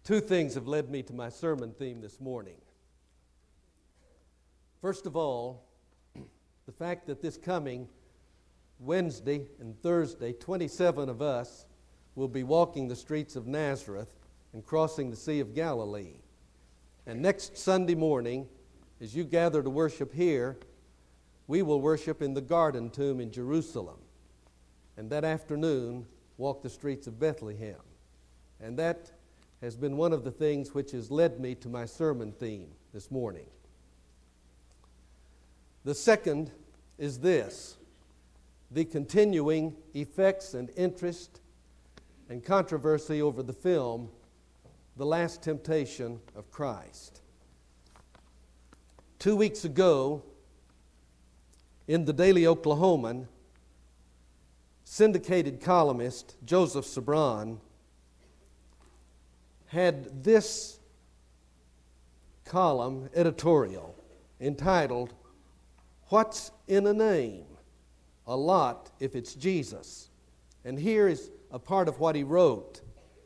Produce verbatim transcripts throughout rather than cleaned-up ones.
Two things have led me to my sermon theme this morning. First of all, the fact that this coming Wednesday and Thursday, twenty-seven of us will be walking the streets of Nazareth and crossing the Sea of Galilee. And next Sunday morning, as you gather to worship here, we will worship in the Garden Tomb in Jerusalem. And that afternoon, walk the streets of Bethlehem. And that has been one of the things which has led me to my sermon theme this morning. The second is this: the continuing effects and interest and controversy over the film The Last Temptation of Christ. Two weeks ago, in the Daily Oklahoman, syndicated columnist Joseph Sobran had this column editorial entitled, "What's in a Name? A Lot if it's Jesus." And here is a part of what he wrote.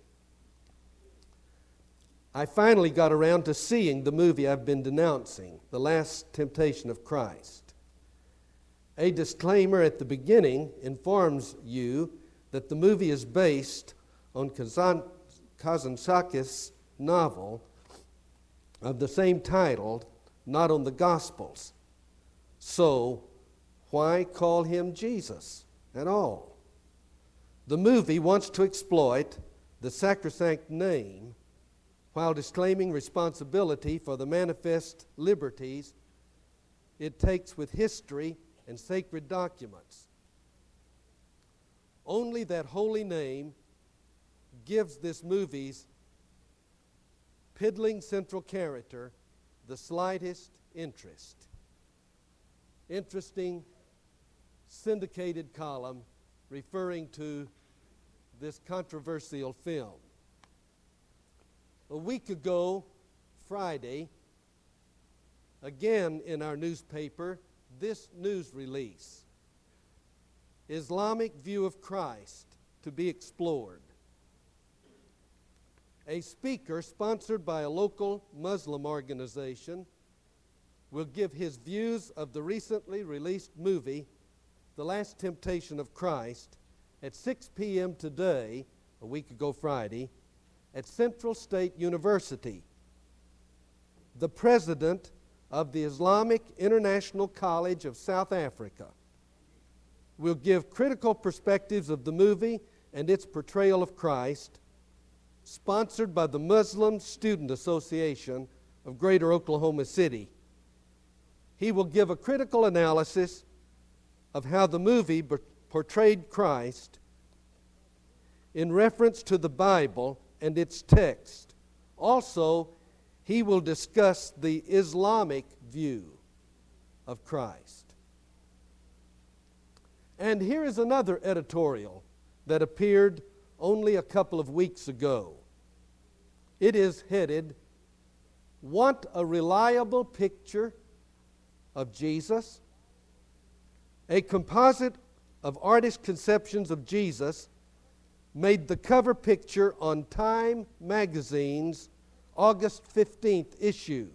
I finally got around to seeing the movie I've been denouncing, The Last Temptation of Christ. A disclaimer at the beginning informs you that the movie is based on Kazan Kazantzakis' novel of the same title, not on the Gospels. So, why call him Jesus at all? The movie wants to exploit the sacrosanct name while disclaiming responsibility for the manifest liberties it takes with history and sacred documents. Only that holy name gives this movie's piddling central character the slightest interest. Interesting syndicated column referring to this controversial film. A week ago, Friday, again in our newspaper, this news release: Islamic view of Christ to be explored. A speaker sponsored by a local Muslim organization will give his views of the recently released movie, The Last Temptation of Christ, at six p.m. today, a week ago Friday, at Central State University. The president of the Islamic International College of South Africa will give critical perspectives of the movie and its portrayal of Christ, sponsored by the Muslim Student Association of Greater Oklahoma City. He will give a critical analysis of how the movie portrayed Christ in reference to the Bible and its text. Also, he will discuss the Islamic view of Christ. And here is another editorial that appeared only a couple of weeks ago. It is headed, "Want a Reliable Picture of Jesus?" A composite of artist conceptions of Jesus made the cover picture on Time magazine's August fifteenth issue.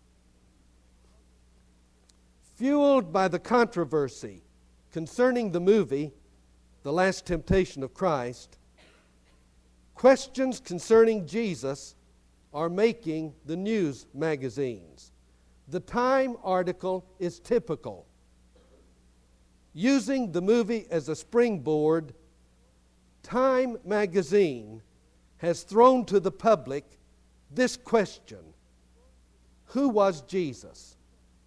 Fueled by the controversy concerning the movie, The Last Temptation of Christ, questions concerning Jesus are making the news magazines. The Time article is typical. Using the movie as a springboard, Time magazine has thrown to the public this question: who was Jesus?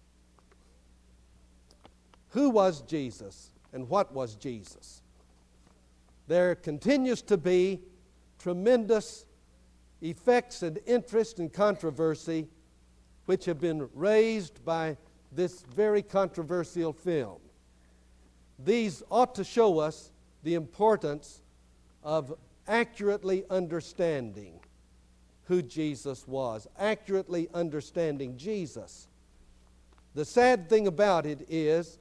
Who was Jesus and what was Jesus? There continues to be tremendous effects and interest and controversy which have been raised by this very controversial film. These ought to show us the importance of accurately understanding who Jesus was, accurately understanding Jesus. The sad thing about it is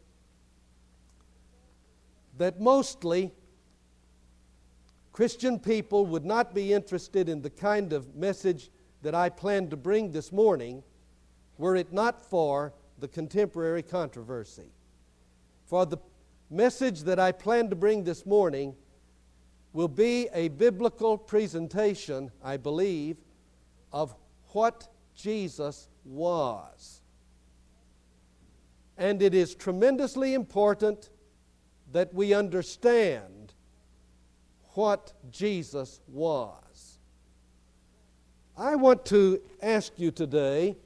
that mostly Christian people would not be interested in the kind of message that I planned to bring this morning were it not for the contemporary controversy. For the message that I plan to bring this morning will be a biblical presentation, I believe, of what Jesus was. And it is tremendously important that we understand what Jesus was. I want to ask you today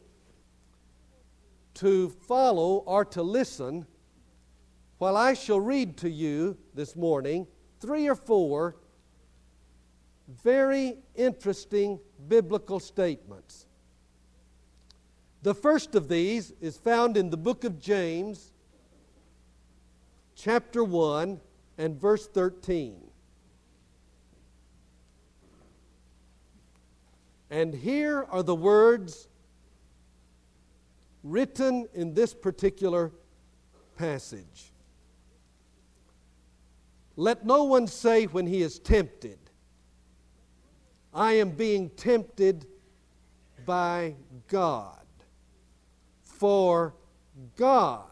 to follow or to listen while I shall read to you this morning three or four very interesting biblical statements. The first of these is found in the book of James, chapter one and verse thirteen. And here are the words written in this particular passage. Let no one say when he is tempted, I am being tempted by God. For God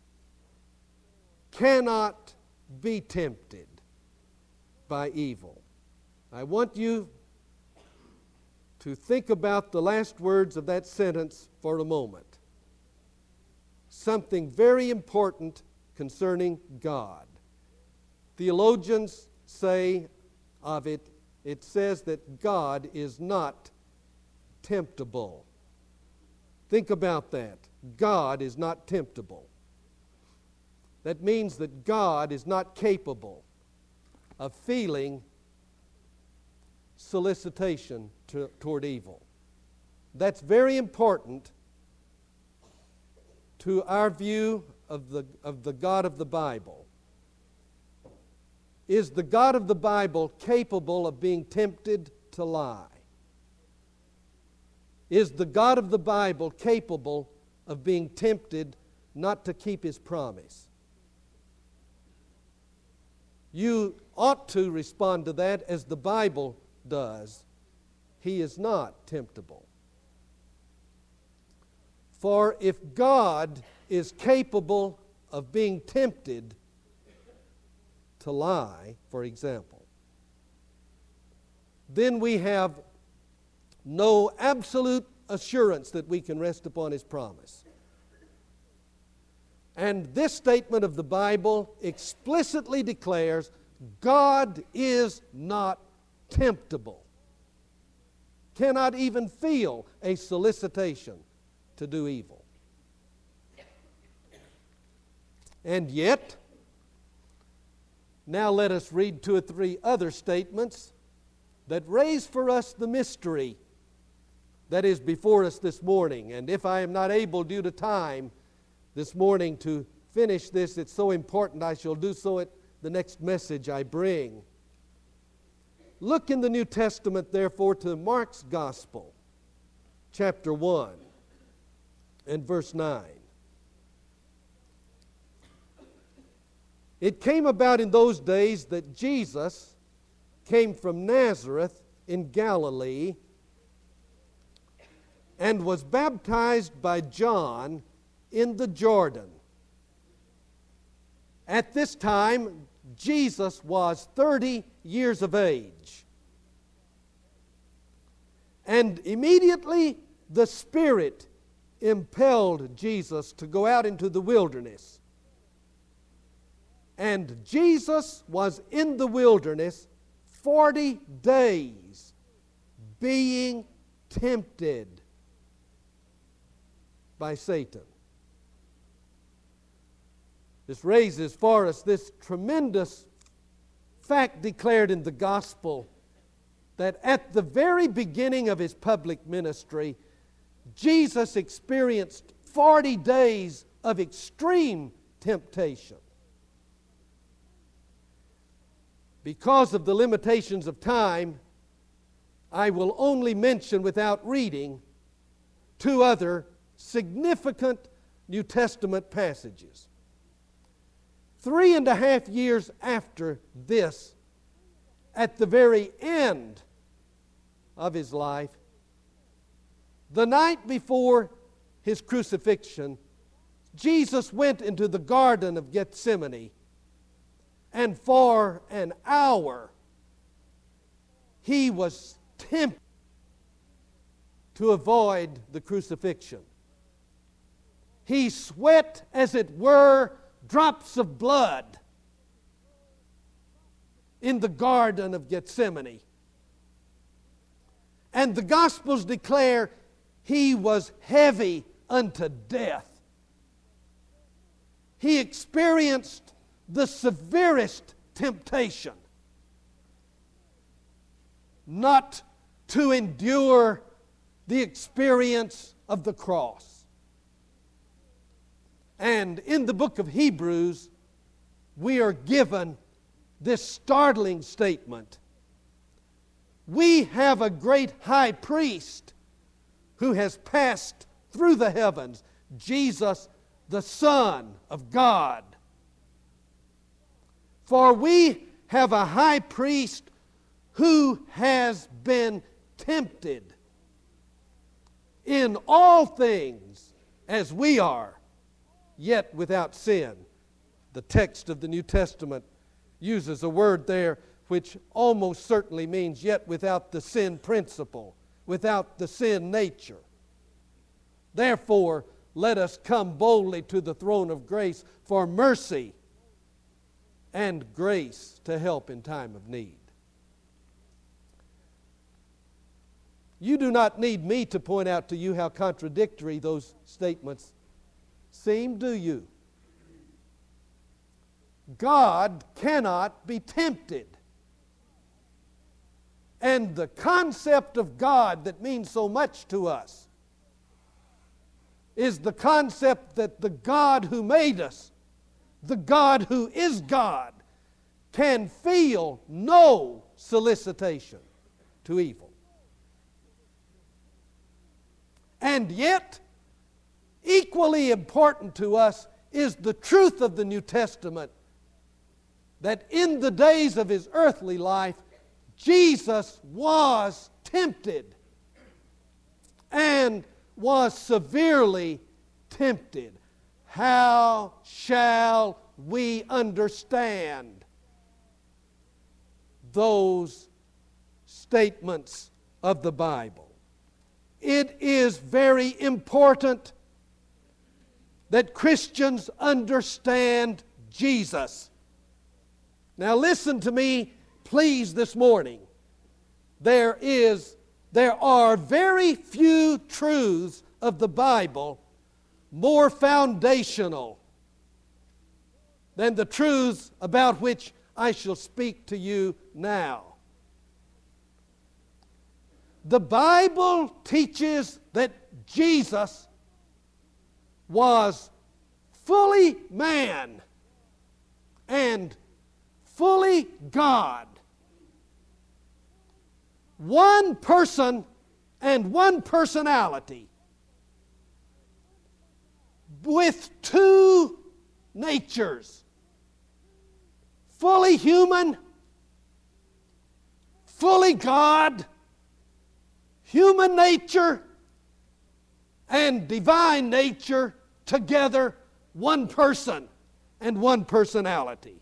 cannot be tempted by evil. I want you to think about the last words of that sentence for a moment. Something very important concerning God. Theologians say of it, it says that God is not temptable. Think about that. God is not temptable. That means that God is not capable of feeling solicitation to, toward evil. That's very important to our view of the, of the God of the Bible. Is the God of the Bible capable of being tempted to lie? Is the God of the Bible capable of being tempted not to keep His promise? You ought to respond to that as the Bible does. He is not temptable. For if God is capable of being tempted to lie, for example, then we have no absolute assurance that we can rest upon His promise. And this statement of the Bible explicitly declares God is not temptable, cannot even feel a solicitation to do evil. And yet, now let us read two or three other statements that raise for us the mystery that is before us this morning. And if I am not able, due to time, this morning to finish this, it's so important I shall do so at the next message I bring. Look in the New Testament, therefore, to Mark's Gospel, chapter one and verse nine. It came about in those days that Jesus came from Nazareth in Galilee and was baptized by John in the Jordan. At this time, Jesus was thirty years of age. And immediately the Spirit impelled Jesus to go out into the wilderness. And Jesus was in the wilderness forty days being tempted by Satan. This raises for us this tremendous fact declared in the gospel that at the very beginning of His public ministry, Jesus experienced forty days of extreme temptation. Because of the limitations of time, I will only mention without reading two other significant New Testament passages. Three and a half years after this, at the very end of His life, The night before his crucifixion, Jesus went into the Garden of Gethsemane, and for an hour he was tempted to avoid the crucifixion. He sweat, as it were, drops of blood in the Garden of Gethsemane. And the Gospels declare he was heavy unto death. He experienced the severest temptation not to endure the experience of the cross. And in the book of Hebrews, we are given this startling statement. We have a great high priest who has passed through the heavens, Jesus, the Son of God. For we have a high priest who has been tempted in all things as we are, yet without sin. The text of the New Testament uses a word there which almost certainly means yet without the sin principle, without the sin nature. Therefore, let us come boldly to the throne of grace for mercy and grace to help in time of need. You do not need me to point out to you how contradictory those statements seem, do you? God cannot be tempted. And the concept of God that means so much to us is the concept that the God who made us, the God who is God, can feel no solicitation to evil. And yet, equally important to us is the truth of the New Testament that in the days of his earthly life, Jesus was tempted and was severely tempted. How shall we understand those statements of the Bible? It is very important that Christians understand Jesus. Now listen to me, please, this morning. There is, there are very few truths of the Bible more foundational than the truths about which I shall speak to you now. The Bible teaches that Jesus was fully man and fully God. One person and one personality with two natures. Fully human, fully God, human nature and divine nature together, one person and one personality.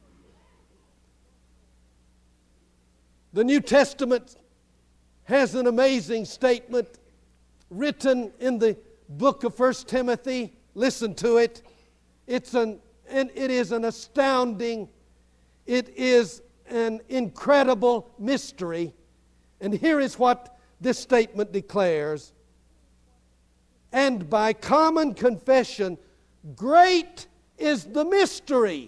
The New Testament has an amazing statement written in the book of First Timothy. Listen to it. It's an, and it is an astounding, it is an incredible mystery. And here is what this statement declares. And by common confession, great is the mystery.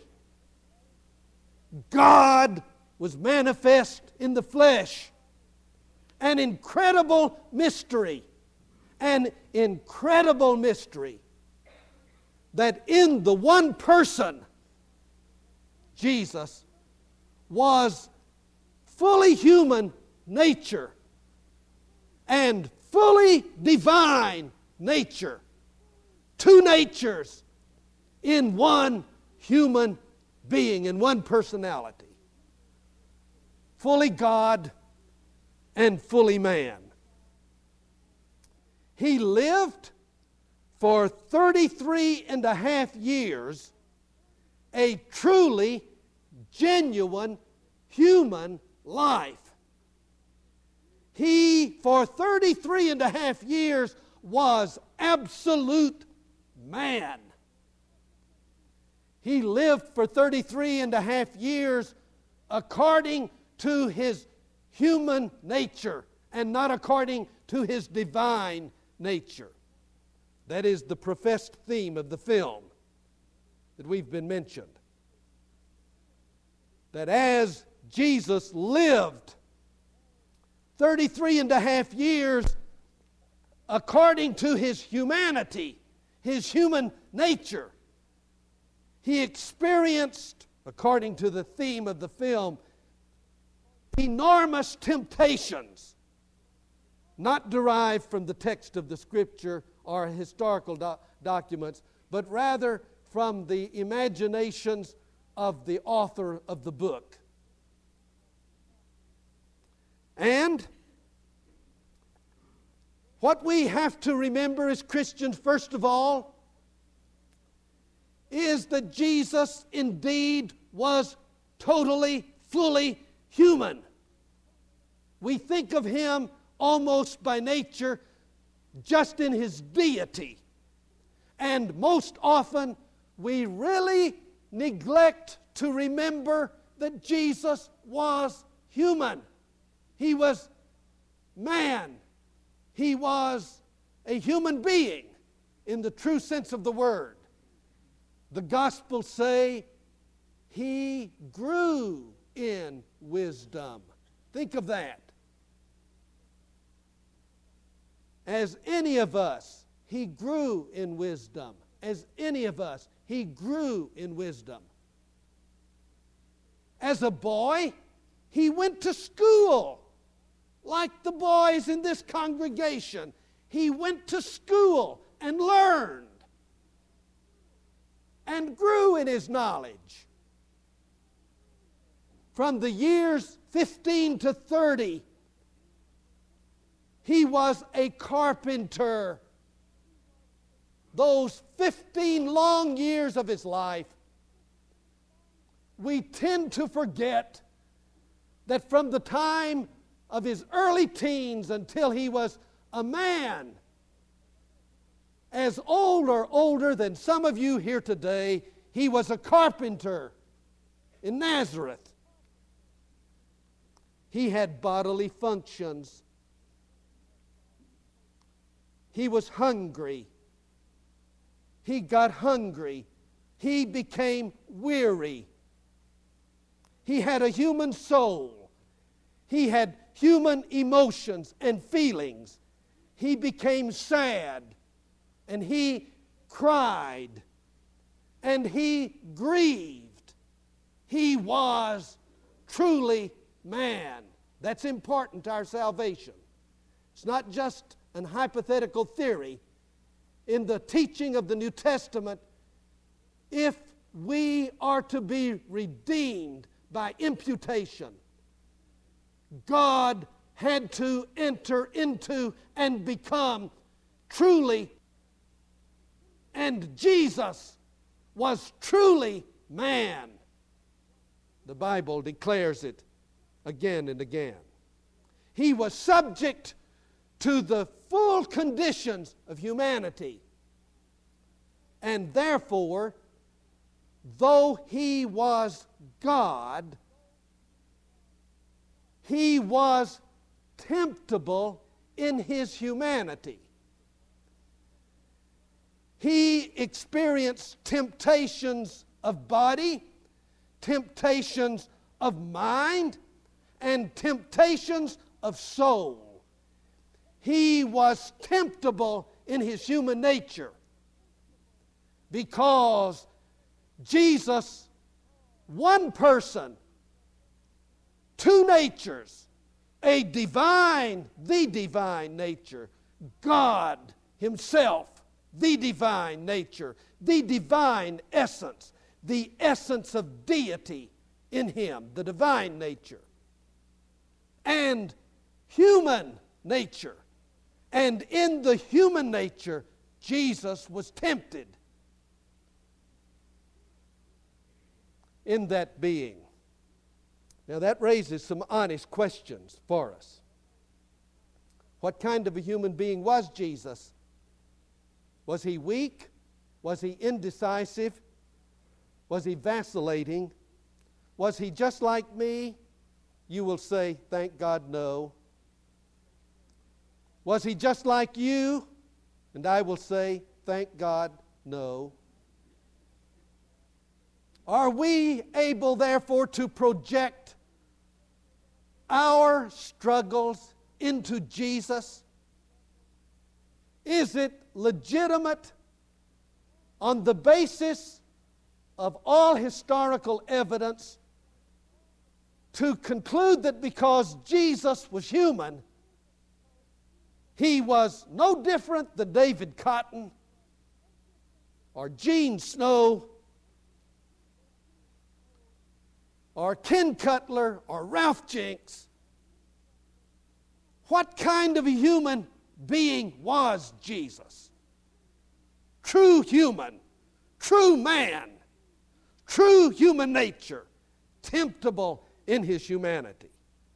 God was manifest in the flesh. An incredible mystery. An incredible mystery. That in the one person, Jesus, was fully human nature and fully divine nature. Two natures in one human being, in one personality. Fully God and fully man. He lived for thirty-three and a half years a truly genuine human life. He, for thirty-three and a half years, was absolute man. He lived for thirty-three and a half years according to his human nature and not according to his divine nature. That is the professed theme of the film that we've been mentioned. That as Jesus lived thirty-three and a half years according to his humanity, his human nature, he experienced, according to the theme of the film, enormous temptations, not derived from the text of the Scripture or historical do- documents, but rather from the imaginations of the author of the book. And what we have to remember as Christians, first of all, is that Jesus indeed was totally, fully human. We think of him almost by nature just in his deity. And most often we really neglect to remember that Jesus was human. He was man. He was a human being in the true sense of the word. The Gospels say he grew in wisdom. Think of that. As any of us, he grew in wisdom. As any of us, he grew in wisdom. As a boy, he went to school. Like the boys in this congregation, he went to school and learned and grew in his knowledge. From the years fifteen to thirty, he was a carpenter. Those fifteen long years of his life, we tend to forget that from the time of his early teens until he was a man, as old or older than some of you here today, he was a carpenter in Nazareth. He had bodily functions. He was hungry. He got hungry. He became weary. He had a human soul. He had human emotions and feelings. He became sad, and he cried, and he grieved. He was truly man. That's important to our salvation. It's not just an hypothetical theory. In the teaching of the New Testament, if we are to be redeemed by imputation, God had to enter into and become truly, and Jesus was truly man. The Bible declares it again and again. He was subject to the full conditions of humanity. And therefore, though he was God, he was temptable in his humanity. He experienced temptations of body, temptations of mind, and temptations of soul. He was temptable in his human nature because Jesus, one person, two natures, a divine, the divine nature, God himself, the divine nature, the divine essence, the essence of deity in him, the divine nature, and human nature, And in the human nature, Jesus was tempted in that being. Now that raises some honest questions for us. What kind of a human being was Jesus? Was he weak? Was he indecisive? Was he vacillating? Was he just like me? You will say, thank God, no. Was he just like you? And I will say, thank God, no. Are we able, therefore, to project our struggles into Jesus? Is it legitimate on the basis of all historical evidence to conclude that because Jesus was human, he was no different than David Cotton or Gene Snow or Ken Cutler or Ralph Jenks? What kind of a human being was Jesus? True human, true man, true human nature, temptable in his humanity.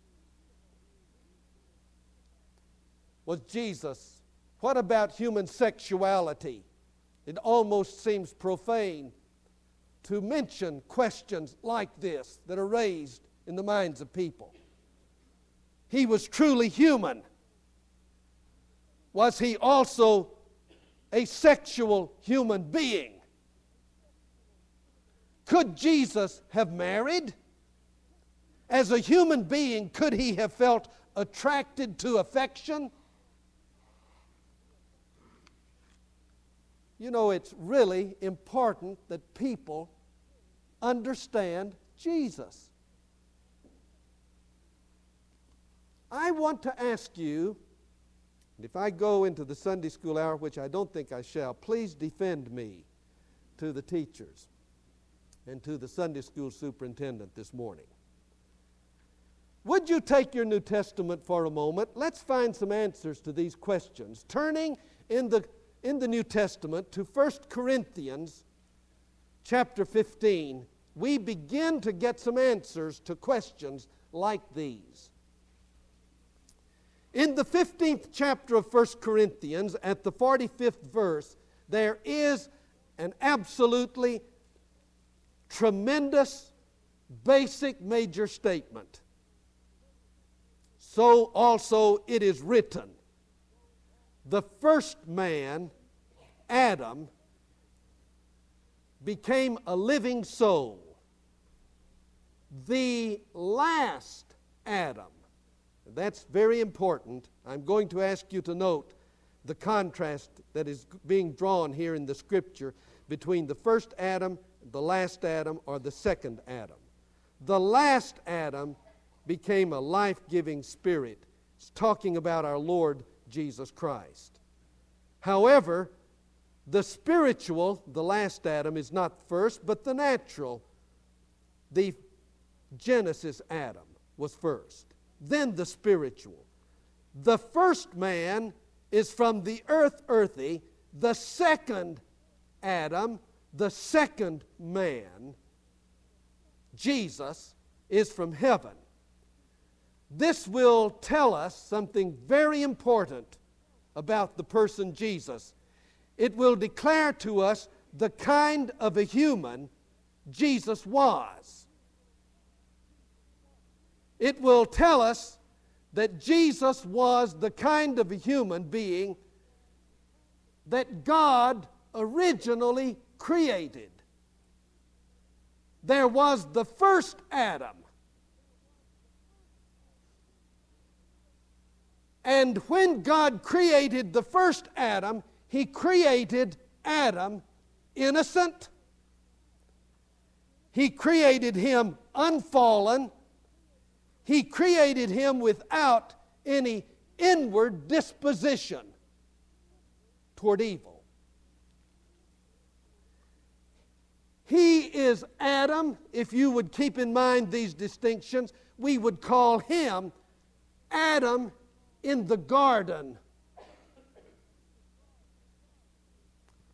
Was Jesus, what about human sexuality? It almost seems profane to mention questions like this that are raised in the minds of people. He was truly human. Was he also a sexual human being? Could Jesus have married? As a human being, could he have felt attracted to affection? You know, it's really important that people understand Jesus. I want to ask you, and if I go into the Sunday school hour, which I don't think I shall, please defend me to the teachers and to the Sunday school superintendent this morning. Would you take your New Testament for a moment? Let's find some answers to these questions. Turning in the, in the New Testament to First Corinthians chapter fifteen, we begin to get some answers to questions like these. In the fifteenth chapter of First Corinthians, at the forty-fifth verse, there is an absolutely tremendous, basic, major statement. So also it is written, the first man, Adam, became a living soul. The last Adam, that's very important. I'm going to ask you to note the contrast that is being drawn here in the Scripture between the first Adam, the last Adam, or the second Adam. The last Adam became a life-giving spirit. It's talking about our Lord Jesus Christ. However, the spiritual, the last Adam, is not first, but the natural, the Genesis Adam, was first. Then the spiritual. The first man is from the earth, earthy. The second Adam, the second man, Jesus, is from heaven. This will tell us something very important about the person Jesus. It will declare to us the kind of a human Jesus was. It will tell us that Jesus was the kind of a human being that God originally created. There was the first Adam. And when God created the first Adam, He created Adam innocent. He created him unfallen. He created him without any inward disposition toward evil. He is Adam. If you would keep in mind these distinctions, we would call him Adam in the Garden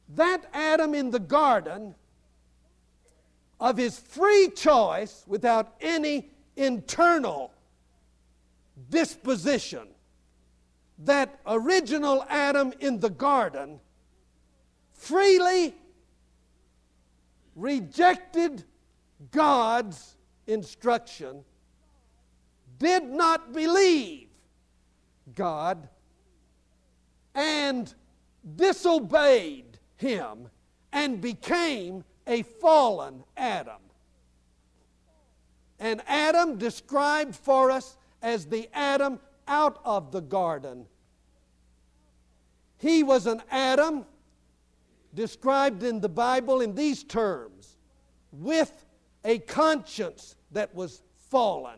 that Adam in the garden, of his free choice, without any internal disposition, that original Adam in the garden freely rejected God's instruction, did not believe God, and disobeyed Him, and became a fallen Adam. And Adam described for us as the Adam out of the garden. He was an Adam described in the Bible in these terms: with a conscience that was fallen,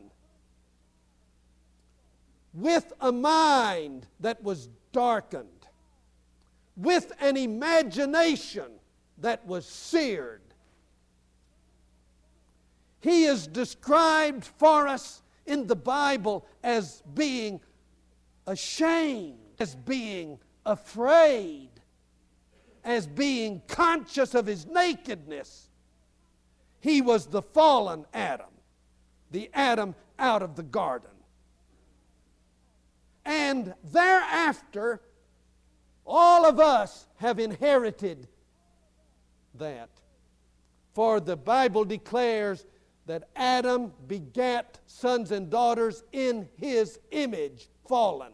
with a mind that was darkened, with an imagination that was seared. He is described for us in the Bible as being ashamed, as being afraid, as being conscious of his nakedness. He was the fallen Adam, the Adam out of the garden. And thereafter, all of us have inherited that. For the Bible declares that Adam begat sons and daughters in his image, fallen.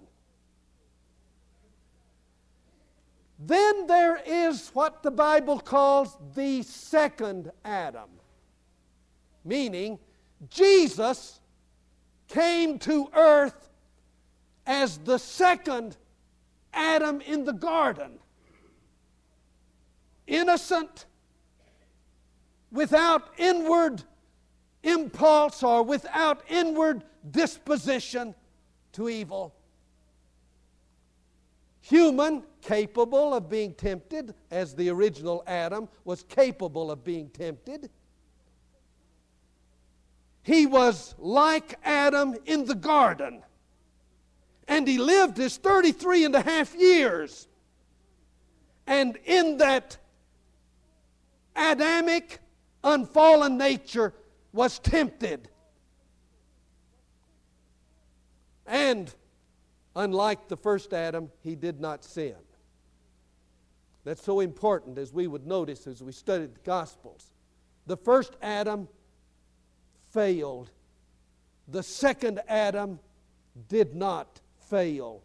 Then there is what the Bible calls the second Adam, meaning Jesus came to earth as the second Adam in the garden, innocent, without inward impulse or without inward disposition to evil. Human, capable of being tempted, as the original Adam was capable of being tempted. He was like Adam in the garden, and he lived his thirty-three and a half years. And in that Adamic, unfallen nature was tempted. And unlike the first Adam, he did not sin. That's so important, as we would notice as we studied the Gospels. The first Adam failed. The second Adam did not fail.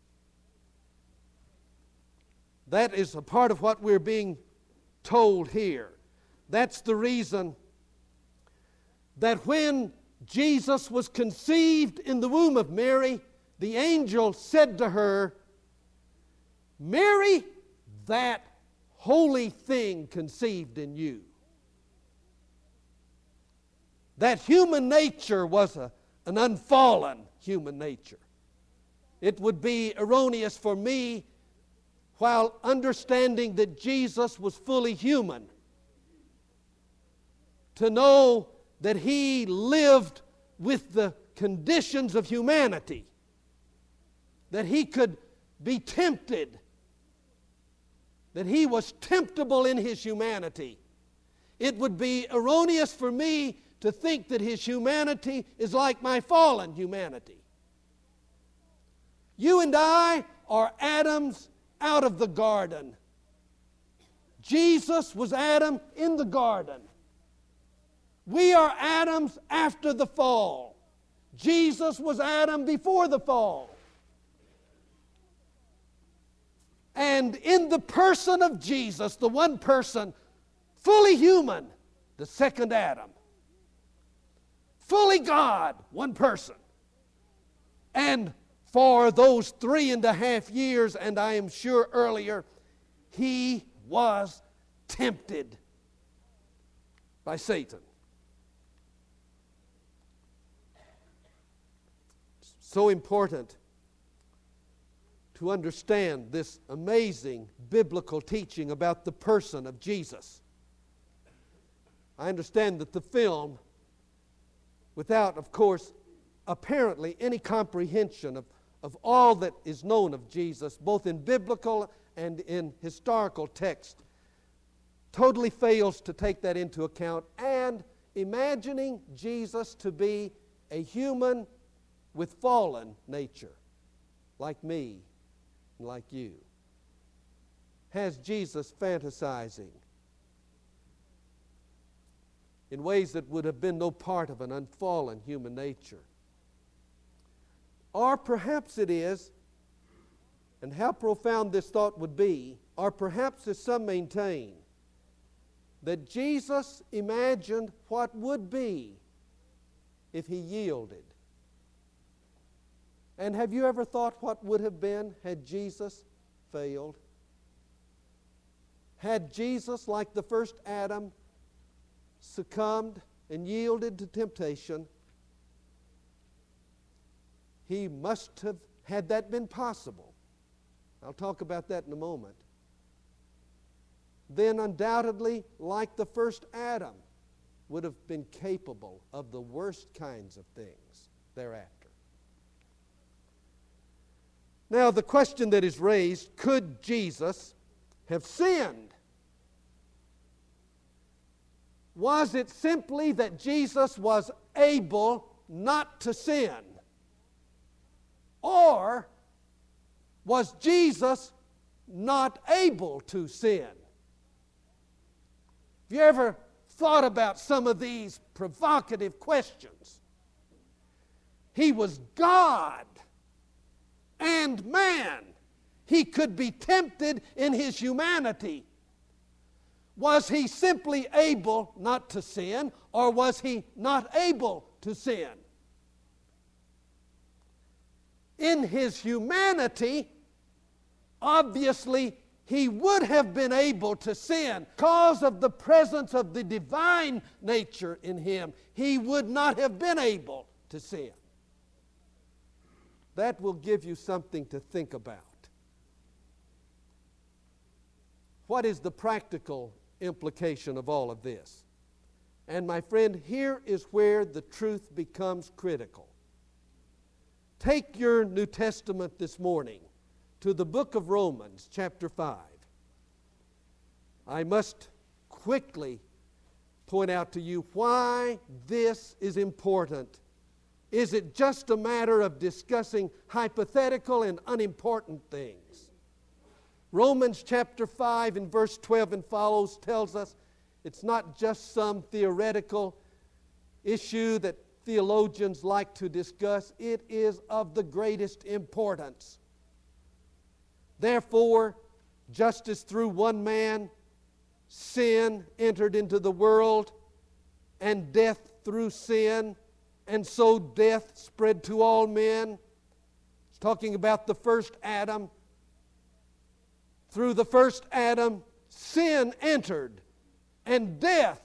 That is a part of what we're being told here. That's the reason that when Jesus was conceived in the womb of Mary, the angel said to her, "Mary, that holy thing conceived in you." That human nature was a, an unfallen human nature. It would be erroneous for me, while understanding that Jesus was fully human, to know that He lived with the conditions of humanity, that He could be tempted, that He was temptable in His humanity. It would be erroneous for me to think that His humanity is like my fallen humanity. You and I are Adams out of the garden. Jesus was Adam in the garden. We are Adams after the fall. Jesus was Adam before the fall. And in the person of Jesus, the one person, fully human, the second Adam. Fully God, one person. And for those three and a half years, and I am sure earlier, He was tempted by Satan. So important to understand this amazing biblical teaching about the person of Jesus. I understand that the film, without, of course, apparently any comprehension of, of all that is known of Jesus, both in biblical and in historical text, totally fails to take that into account, and imagining Jesus to be a human with fallen nature, like me and like you, has Jesus fantasizing in ways that would have been no part of an unfallen human nature. Or perhaps it is, and how profound this thought would be, or perhaps as some maintain, that Jesus imagined what would be if he yielded. And have you ever thought what would have been had Jesus failed? Had Jesus, like the first Adam, succumbed and yielded to temptation, he must have, had that been possible, I'll talk about that in a moment, then undoubtedly, like the first Adam, would have been capable of the worst kinds of things thereafter. Now, the question that is raised, could Jesus have sinned? Was it simply that Jesus was able not to sin? Or was Jesus not able to sin? Have you ever thought about some of these provocative questions? He was God and man. He could be tempted in his humanity. Was he simply able not to sin, or was he not able to sin? In his humanity, obviously, he would have been able to sin. Because of the presence of the divine nature in him, he would not have been able to sin. That will give you something to think about. What is the practical implication of all of this? And my friend, here is where the truth becomes critical. Take your New Testament this morning to the book of Romans, chapter five. I must quickly point out to you why this is important. Is it just a matter of discussing hypothetical and unimportant things? Romans chapter five and verse twelve and follows tells us it's not just some theoretical issue that theologians like to discuss. It is of the greatest importance. Therefore, just as through one man sin entered into the world, and death through sin, and so death spread to all men. It's talking about the first Adam. Through the first Adam, sin entered, and death.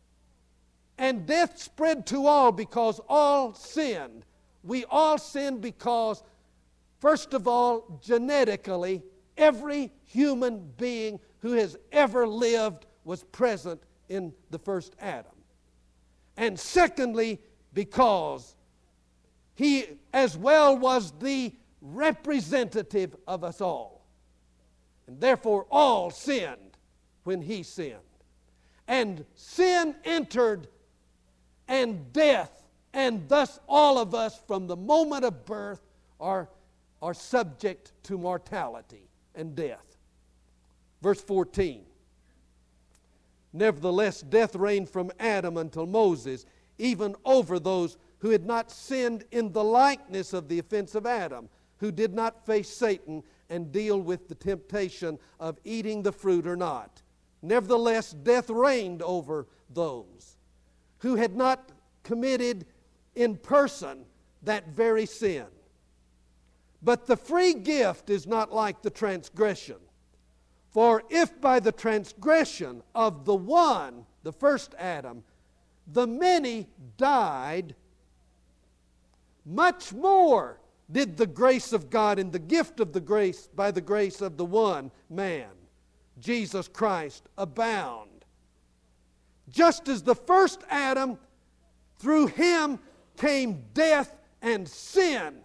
And death spread to all because all sinned. We all sinned because, first of all, genetically, every human being who has ever lived was present in the first Adam. And secondly, because he as well was the representative of us all. And therefore all sinned when he sinned. And sin entered, and death, and thus all of us from the moment of birth are, are subject to mortality and death. Verse fourteen. Nevertheless, death reigned from Adam until Moses, even over those who had not sinned in the likeness of the offense of Adam, who did not face Satan and deal with the temptation of eating the fruit or not. Nevertheless, death reigned over those who had not committed in person that very sin. But the free gift is not like the transgression. For if by the transgression of the one, the first Adam, the many died, much more did the grace of God and the gift of the grace by the grace of the one man, Jesus Christ, abound. Just as the first Adam, through him came death and sin,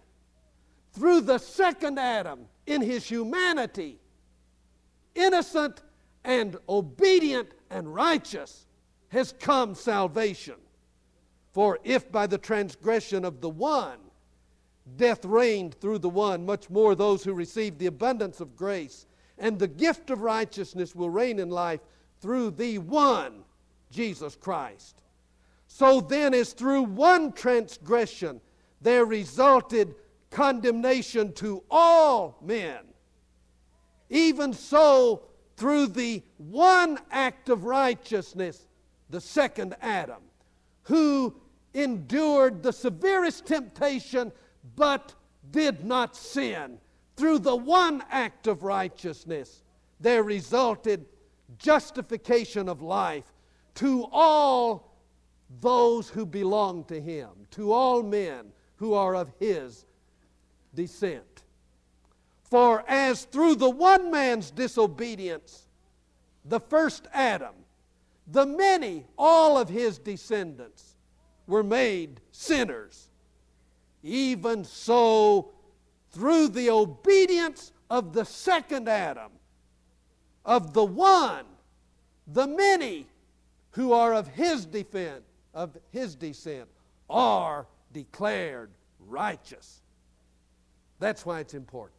through the second Adam, in his humanity, innocent and obedient and righteous has come salvation. For if by the transgression of the one death reigned through the one, much more those who receive the abundance of grace and the gift of righteousness will reign in life through the one, Jesus Christ. So then, as through one transgression there resulted condemnation to all men, even so through the one act of righteousness, the second Adam, who endured the severest temptation but did not sin, through the one act of righteousness there resulted justification of life to all those who belong to him, to all men who are of his descent. For as through the one man's disobedience, the first Adam, the many, all of his descendants, were made sinners, even so through the obedience of the second Adam, of the one, the many who are of his defense, of his descent, are declared righteous. That's why it's important.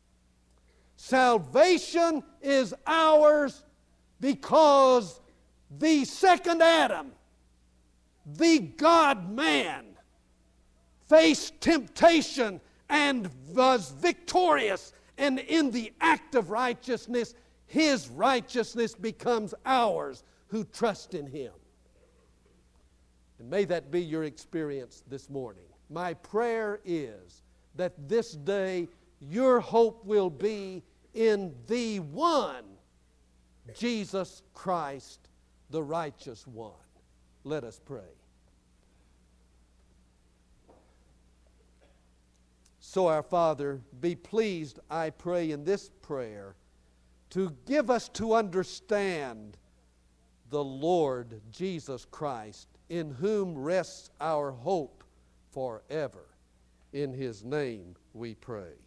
Salvation is ours because the second Adam, the God-man, faced temptation and was victorious, and in the act of righteousness, his righteousness becomes ours who trust in him. And may that be your experience this morning. My prayer is that this day your hope will be in the one, Jesus Christ, the righteous one. Let us pray. So, our Father, be pleased, I pray, in this prayer to give us to understand the Lord Jesus Christ, in whom rests our hope forever. In his name we pray.